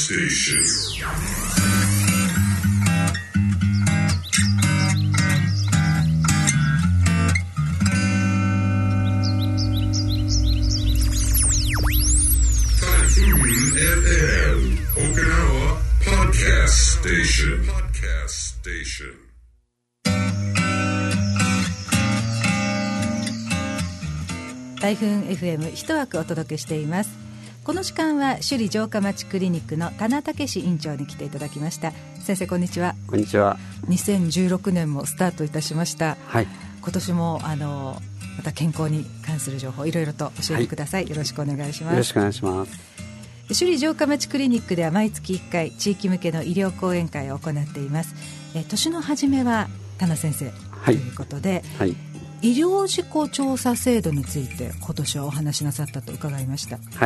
Station. Typhoon FM, Okinawa Podcast Station. 台風 FM 一枠お届けしています。この時間は首里城下町クリニックの田名武院長に来ていただきました。先生こんにちは。 こんにちは。 2016年もスタートいたしました、 はい、 今年もまた健康に関する情報いろいろと教えてください、よろしくお願いします。 よろしくお願いします。 首里城下町クリニックでは毎月1回地域向けの医療講演会を行っています。年の初めは田名先生、ということで、医療事故調査制度について今年はお話しなさったと伺いました。 はい、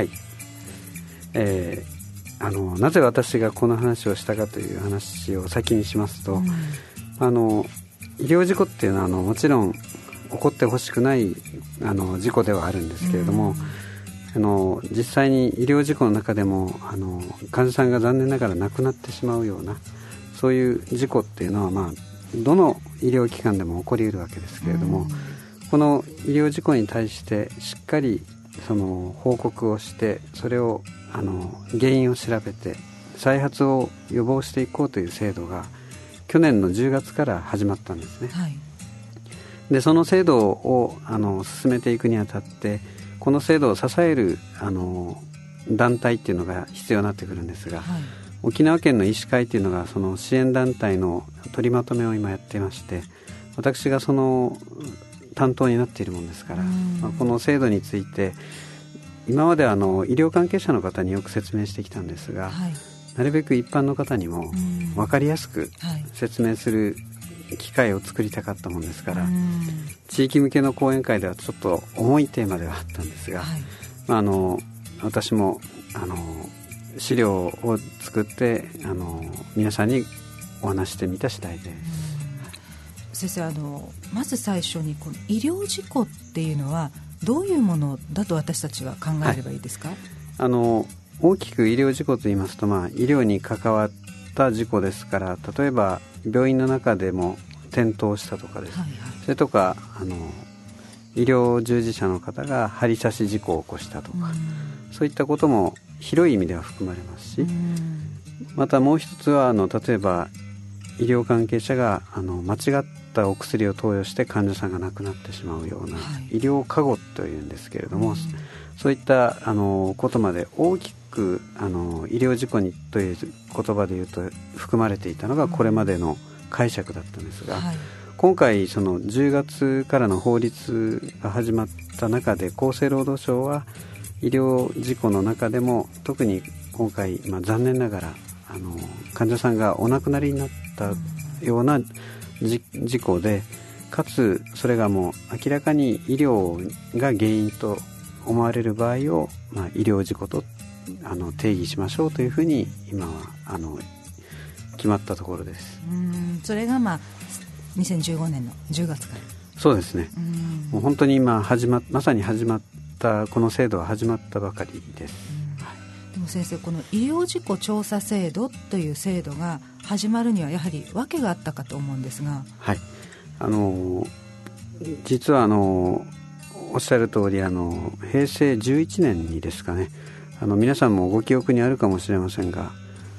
なぜ私がこの話をしたかという話を先にしますと、医療事故っていうのはもちろん起こってほしくない事故ではあるんですけれども、実際に医療事故の中でも患者さんが残念ながら亡くなってしまうようなそういう事故っていうのは、どの医療機関でも起こりうるわけですけれども、この医療事故に対してしっかりその報告をしてそれを原因を調べて再発を予防していこうという制度が去年の10月から始まったんですね。でその制度を進めていくにあたってこの制度を支える団体っていうのが必要になってくるんですが、沖縄県の医師会というのがその支援団体の取りまとめを今やっていまして、私がその担当になっているものですから、この制度について今までは医療関係者の方によく説明してきたんですが、なるべく一般の方にも分かりやすく説明する機会を作りたかったものですから、地域向けの講演会ではちょっと重いテーマではあったんですが、私も資料を作って皆さんにお話してみた次第です。 先生、まず最初にこの医療事故っていうのはどういうものだと私たちは考えればいいですか？ 大きく医療事故といいますと、医療に関わった事故ですから、例えば病院の中でも転倒したとかです、それとか医療従事者の方が針刺し事故を起こしたとか、そういったことも広い意味では含まれますし、またもう一つは例えば医療関係者が間違ったお薬を投与して患者さんが亡くなってしまうような、医療過誤というんですけれども、そういったことまで大きく医療事故にという言葉で言うと含まれていたのがこれまでの解釈だったんですが、今回その10月からの法律が始まった中で厚生労働省は医療事故の中でも特に今回、残念ながら患者さんがお亡くなりになったような事故で、かつそれがもう明らかに医療が原因と思われる場合を、医療事故と定義しましょうというふうに今は決まったところです。 それが2015年の10月から。 そうですね。もう本当に今まさに始まったこの制度は始まったばかりです。 でも先生、この医療事故調査制度という制度が始まるにはやはり訳があったかと思うんですが。 実はおっしゃる通り平成11年にですかね、皆さんもご記憶にあるかもしれませんが、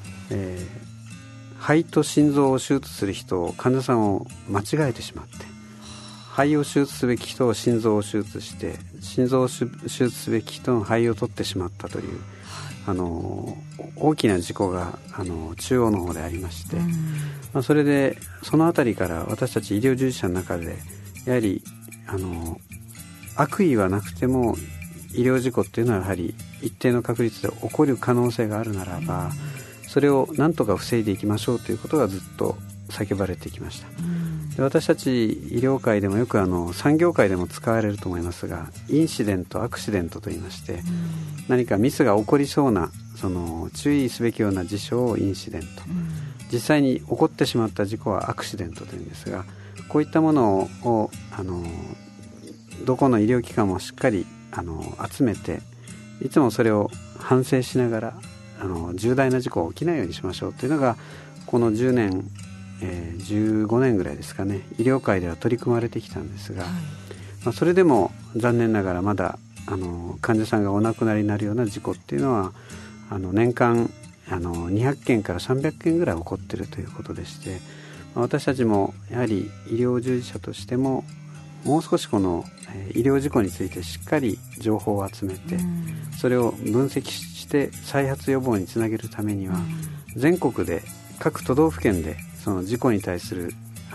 肺と心臓を手術する人患者さんを間違えてしまって、肺を手術すべき人を心臓を手術して心臓を手術すべき人の肺を取ってしまったという、大きな事故が中央の方でありまして、それでそのあたりから私たち医療従事者の中でやはり悪意はなくても医療事故っていうのはやはり一定の確率で起こる可能性があるならば、それを何とか防いでいきましょうということがずっと叫ばれてきました。で私たち医療界でもよく産業界でも使われると思いますが、インシデントアクシデントといいまして、何かミスが起こりそうな注意すべきような事象をインシデント、実際に起こってしまった事故はアクシデントというんですが、こういったものをどこの医療機関もしっかり集めて、いつもそれを反省しながら重大な事故が起きないようにしましょうというのがこの10年、15年ぐらいですかね、医療界では取り組まれてきたんですが、それでも残念ながらまだ患者さんがお亡くなりになるような事故っていうのは年間200件から300件ぐらい起こっているということでして、私たちもやはり医療従事者としてももう少しこの医療事故についてしっかり情報を集めて、それを分析して再発予防につなげるためには、全国で各都道府県でその事故に対する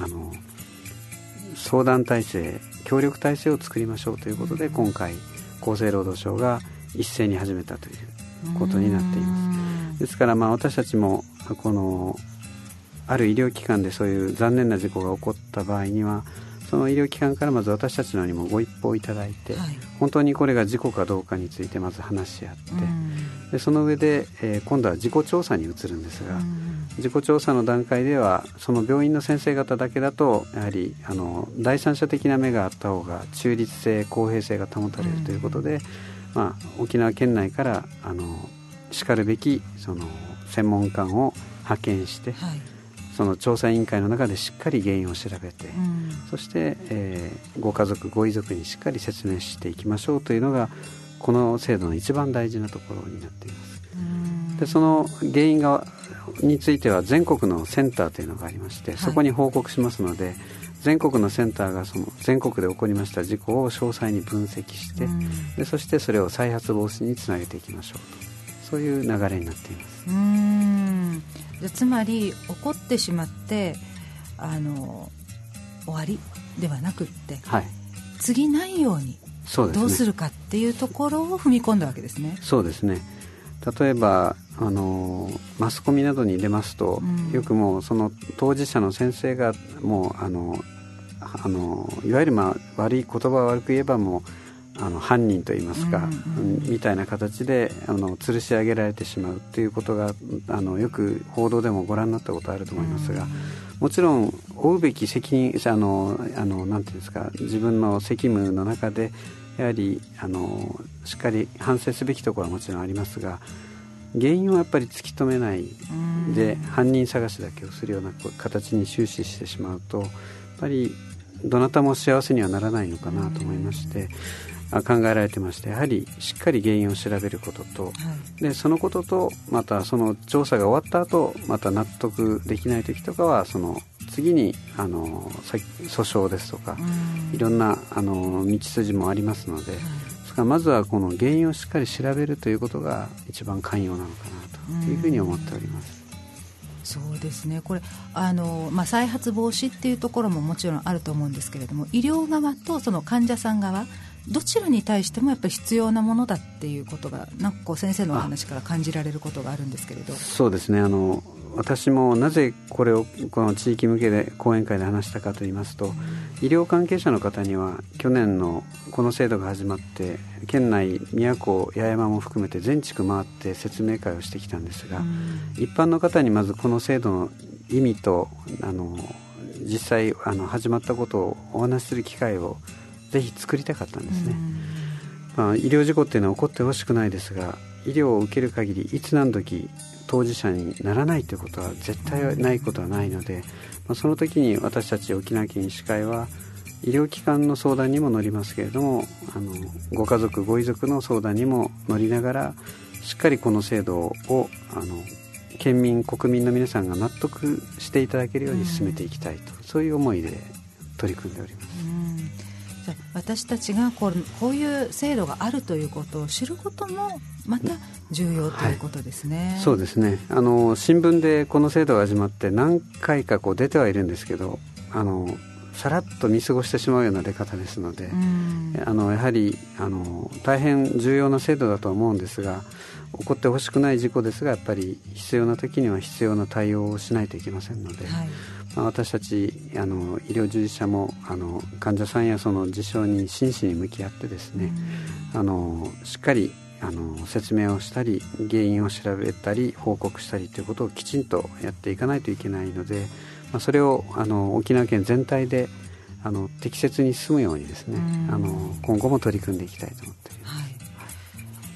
相談体制、協力体制を作りましょうということで、今回厚生労働省が一斉に始めたということになっています。ですから私たちもある医療機関でそういう残念な事故が起こった場合には、その医療機関からまず私たちのにもご一報いただいて、本当にこれが事故かどうかについてまず話し合って、でその上で、今度は事故調査に移るんですが、事故調査の段階ではその病院の先生方だけだとやはり第三者的な目があった方が中立性、公平性が保たれるということで、沖縄県内からしかるべきその専門官を派遣して、その調査委員会の中でしっかり原因を調べて、そして、ご家族ご遺族にしっかり説明していきましょうというのがこの制度の一番大事なところになっています。でその原因については全国のセンターというのがありまして、そこに報告しますので、全国のセンターがその全国で起こりました事故を詳細に分析して、でそしてそれを再発防止につなげていきましょうと、そういう流れになっています。 つまり起こってしまって終わりではなくって、次ないようにどうするかっていうところを踏み込んだわけですね。 そうですね。例えばマスコミなどに出ますと、よくもうその当事者の先生がもういわゆる悪い言葉を悪く言えばもう犯人といいますか、みたいな形で吊るし上げられてしまうということがよく報道でもご覧になったことあると思いますが、もちろん負うべき責任なんていうんですか、自分の責務の中でやはりしっかり反省すべきところはもちろんありますが、原因をやっぱり突き止めないで犯人探しだけをするような形に終始してしまうと、やっぱりどなたも幸せにはならないのかなと思いまして、考えられてまして、やはりしっかり原因を調べることと、でそのこととまたその調査が終わった後また納得できない時とかはその次に訴訟ですとか、いろんな道筋もありますので、ですからまずはこの原因をしっかり調べるということが一番肝要なのかなというふうに思っております。 そうですね。これ再発防止っていうところももちろんあると思うんですけれども、医療側とその患者さん側どちらに対してもやっぱり必要なものだっていうことがなんかこう先生のお話から感じられることがあるんですけれど。 そうですね。私もなぜこれをこの地域向けで講演会で話したかといいますと、医療関係者の方には去年のこの制度が始まって県内宮古八重山も含めて全地区回って説明会をしてきたんですが、一般の方にまずこの制度の意味と実際始まったことをお話しする機会をぜひ作りたかったんですね。医療事故っていうのは起こってほしくないですが、医療を受ける限りいつ何時当事者にならないということは絶対ないことはないので、その時に私たち沖縄県医師会は医療機関の相談にも乗りますけれども、ご家族ご遺族の相談にも乗りながらしっかりこの制度を県民国民の皆さんが納得していただけるように進めていきたいと、そういう思いで取り組んでおります。 じゃあ私たちがこういう制度があるということを知ることもまた重要ということですね。 そうですね。新聞でこの制度が始まって何回か出てはいるんですけど、さらっと見過ごしてしまうような出方ですので、やはり大変重要な制度だと思うんですが、起こってほしくない事故ですが、やっぱり必要な時には必要な対応をしないといけませんので、私たち医療従事者も患者さんやその事象に真摯に向き合ってですね、しっかり説明をしたり原因を調べたり報告したりということをきちんとやっていかないといけないので、それを沖縄県全体で適切に進むようにですね、今後も取り組んでいきたいと思っています。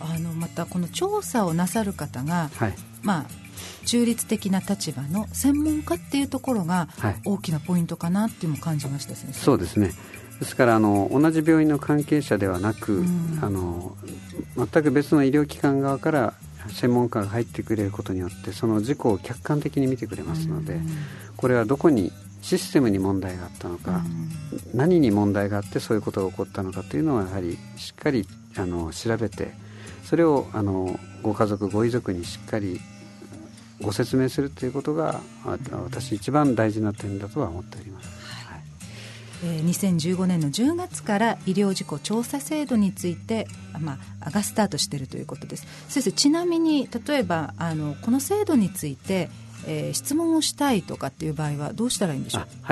またこの調査をなさる方が、はい、中立的な立場の専門家っていうところが大きなポイントかなっていうのも感じました。先生。 そうですね。ですから同じ病院の関係者ではなく、全く別の医療機関側から専門家が入ってくれることによってその事故を客観的に見てくれますので、これはどこにシステムに問題があったのか、何に問題があってそういうことが起こったのかというのはやはりしっかり調べて、それをご家族ご遺族にしっかりご説明するということが私一番大事な点だとは思っております。 2015年の10月から医療事故調査制度について、がスタートしているということです。先生、ちなみに例えばこの制度について、質問をしたいとかっていう場合はどうしたらいいんでしょう。 はい、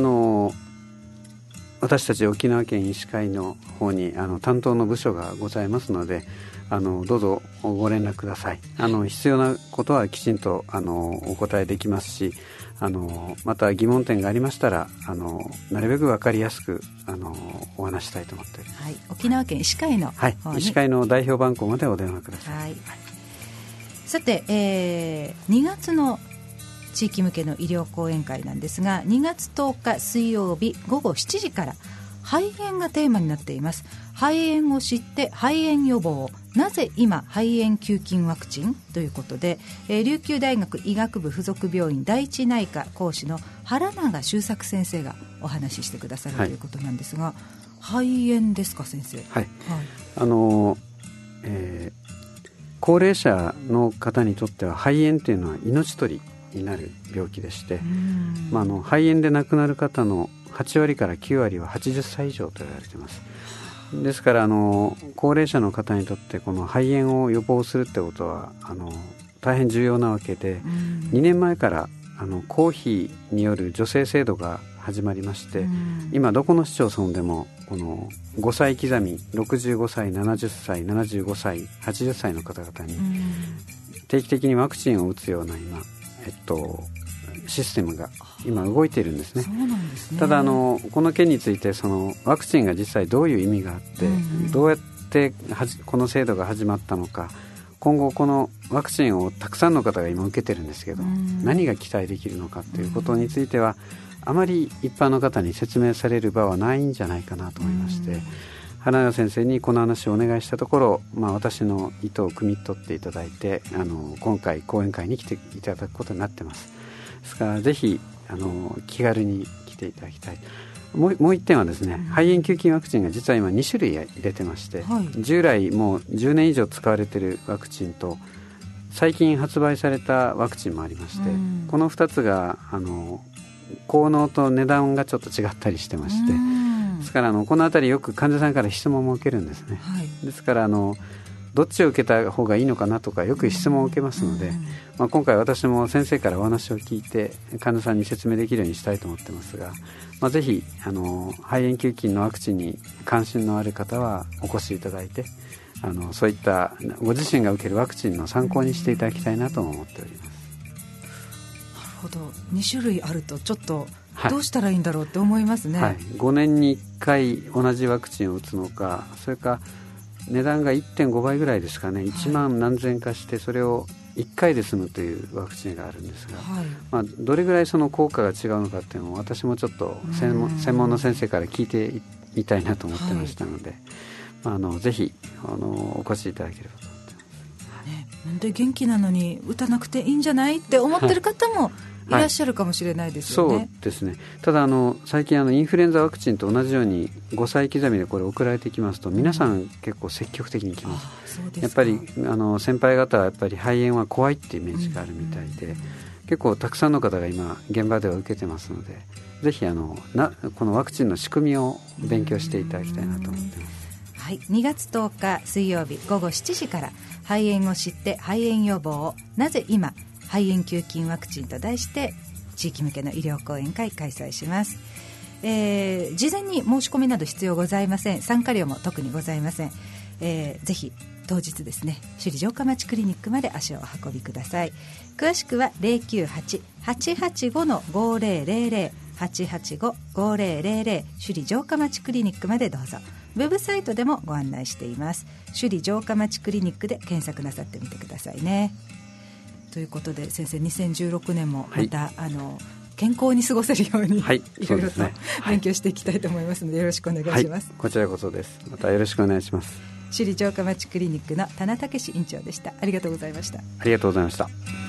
私たち沖縄県医師会の方に担当の部署がございますので、どうぞご連絡ください。必要なことはきちんとお答えできますし、また疑問点がありましたらなるべく分かりやすくお話したいと思っております。 はい、沖縄県医師会の方に、 医師会の代表番号までお電話ください。 さて、2月の地域向けの医療講演会なんですが、2月10日水曜日午後7時から肺炎がテーマになっています。肺炎を知って肺炎予防、なぜ今肺炎球菌ワクチンということで、琉球大学医学部附属病院第一内科講師の原永修作先生がお話ししてくださるということなんですが、肺炎ですか先生。はい、 高齢者の方にとっては肺炎というのは命取りになる病気でして、肺炎で亡くなる方の8割から9割は80歳以上と言われています。ですから高齢者の方にとってこの肺炎を予防するってことは大変重要なわけで、2年前から公費による助成制度が始まりまして、今どこの市町村でもこの5歳刻み65歳70歳75歳80歳の方々に定期的にワクチンを打つような今、システムが今動いているんですね。 そうなんですね。 ただこの件についてそのワクチンが実際どういう意味があって、どうやってこの制度が始まったのか、今後このワクチンをたくさんの方が今受けてるんですけど、何が期待できるのかということについてはあまり一般の方に説明される場はないんじゃないかなと思いまして、原永先生にこの話をお願いしたところ、私の意図を汲み取っていただいて今回講演会に来ていただくことになってます。ですからぜひ気軽に来ていただきたい。もう一点はですね、肺炎球菌ワクチンが実は今2種類出てまして、従来もう10年以上使われているワクチンと最近発売されたワクチンもありまして、この2つが効能と値段がちょっと違ったりしてまして、ですからこのあたりよく患者さんから質問も受けるんですね。ですからどっちを受けた方がいいのかなとかよく質問を受けますので、今回私も先生からお話を聞いて患者さんに説明できるようにしたいと思ってますが、ぜひ肺炎球菌のワクチンに関心のある方はお越しいただいてそういったご自身が受けるワクチンの参考にしていただきたいなと思っております。 なるほど。2種類あるとちょっとどうしたらいいんだろうって思いますね。 5年に1回同じワクチンを打つのか、それか値段が 1.5 倍ぐらいですかね、1万何千かしてそれを1回で済むというワクチンがあるんですが、どれぐらいその効果が違うのかっていうのを私もちょっと専門の先生から聞いてみたいなと思ってましたので、ぜひお越しいただければと思ってます。 なんで元気なのに打たなくていいんじゃないって思ってる方もいらっしゃるかもしれないですよね。 そうですね。ただ最近インフルエンザワクチンと同じように5歳刻みでこれ送られてきますと皆さん結構積極的に来ます。やっぱり先輩方はやっぱり肺炎は怖いっていうイメージがあるみたいで、結構たくさんの方が今現場では受けてますので、ぜひこのワクチンの仕組みを勉強していただきたいなと思ってます。 2月10日水曜日午後7時から肺炎を知って肺炎予防、なぜ今肺炎球菌ワクチンと題して地域向けの医療講演会開催します。事前に申し込みなど必要ございません。参加料も特にございません。ぜひ当日ですね、首里城下町クリニックまで足をお運びください。詳しくは 098-885-5000 885-5000 首里城下町クリニックまでどうぞ。 ウェブサイトでもご案内しています。首里城下町クリニックで検索なさってみてくださいね。ということで先生、2016年もまた、健康に過ごせるように、いろいろと勉強していきたいと思いますので、よろしくお願いします。 こちらこそです。またよろしくお願いします。 首里城下町クリニックの田名武院長でした。ありがとうございました。 ありがとうございました。